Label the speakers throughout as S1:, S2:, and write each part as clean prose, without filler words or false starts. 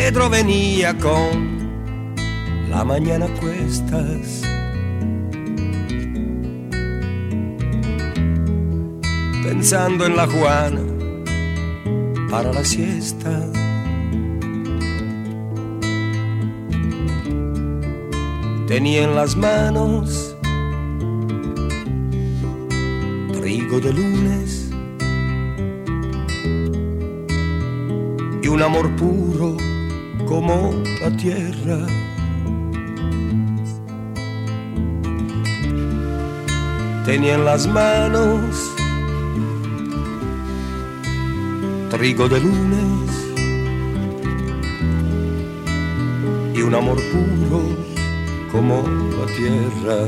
S1: Pedro venía con la mañana a cuestas, pensando en la Juana para la siesta. Tenía en las manos trigo de lunes y un amor puro como la tierra. Tenía en las manos trigo de lunes y un amor puro como la tierra.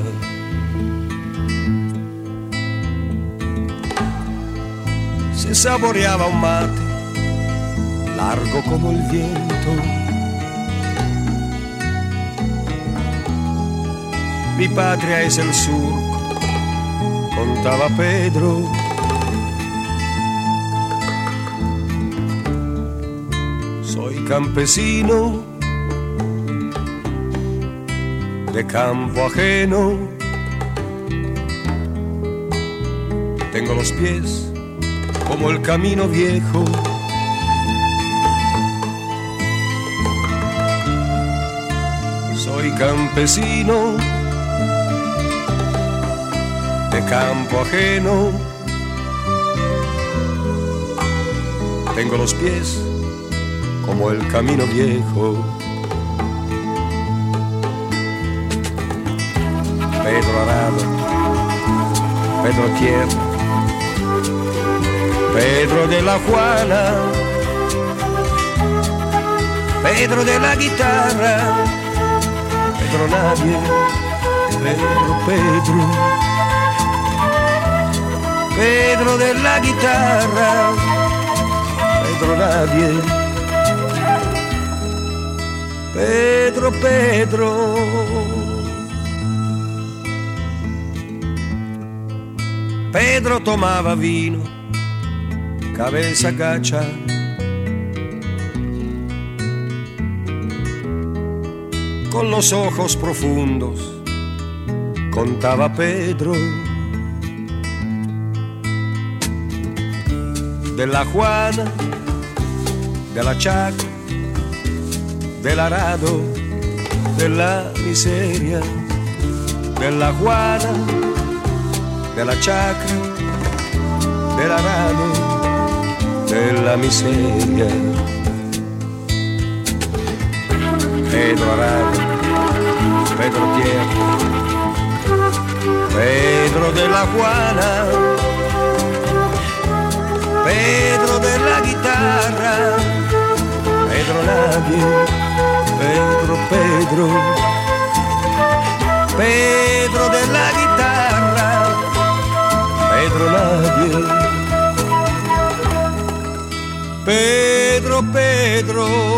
S1: Se saboreaba un mate largo como el viento. Mi patria es el surco, contaba Pedro. Soy campesino de campo ajeno. Tengo los pies como el camino viejo. Soy campesino de campo ajeno. Tengo los pies como el camino viejo. Pedro Arado, Pedro Tierra, Pedro de la Juana, Pedro de la guitarra, Pedro nadie, Pedro, Pedro de la guitarra, Pedro nadie, Pedro, Pedro. Pedro tomaba vino, cabeza gacha, con los ojos profundos, contaba Pedro. De la Juana, de la Chacra, del arado, de la miseria, de la Juana, de la Chacra, del arado, de la miseria. Pedro Arado, Pedro Tierra, Pedro de la Juana, Pedro de la guitarra, Pedro nadie, Pedro, Pedro, Pedro de la guitarra, Pedro nadie, Pedro, Pedro.